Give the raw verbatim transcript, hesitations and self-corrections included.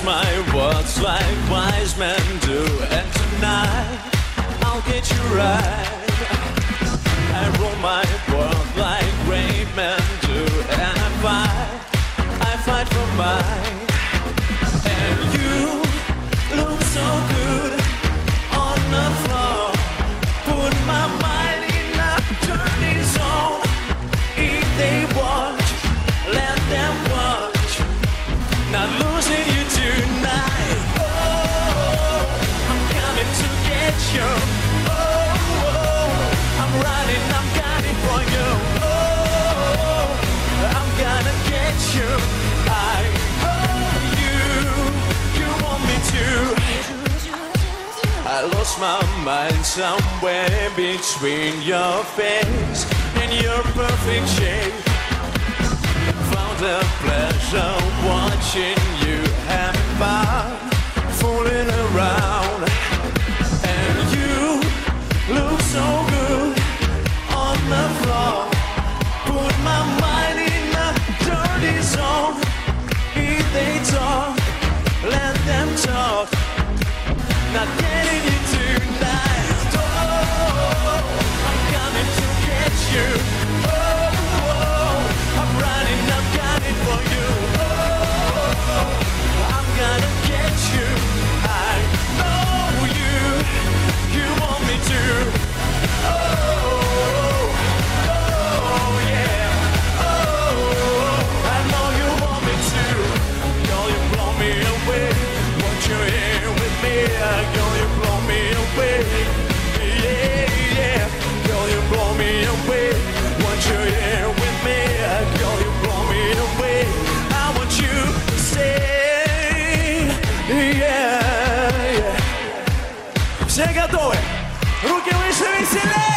twist my words like wise men do. And tonight I'll get you right. I roll my world like great men do. And I fight, I fight for mine. And you look so good on the floor. Put my mind in a dirty zone. If they watch, let them watch. Not losing you tonight. Oh, I'm coming to get you. Oh, oh, I'm running, I'm gunning for you. Oh, I'm gonna get you. I owe you, you want me to. I lost my mind somewhere between your face and your perfect shape. Found a pleasure watching you having fun, fooling around. And you look so good on the floor. Put my mind in a dirty zone. If they talk, let them talk. Not getting you tonight. Oh, I'm coming to get you. Oh, oh, I'm running, I'm gunning for you. Oh, I'm gonna get you. I know you, you want me to. Oh, oh, yeah. Oh, I know you want me to. Girl, you blow me away. Want you here with me? Girl, you blow me away. Yeah, yeah. Girl, you blow me away. Want you here with me? Girl, you blow me away. I want you to stay. Yeah, yeah. Все готовы? Руки выше, веселее!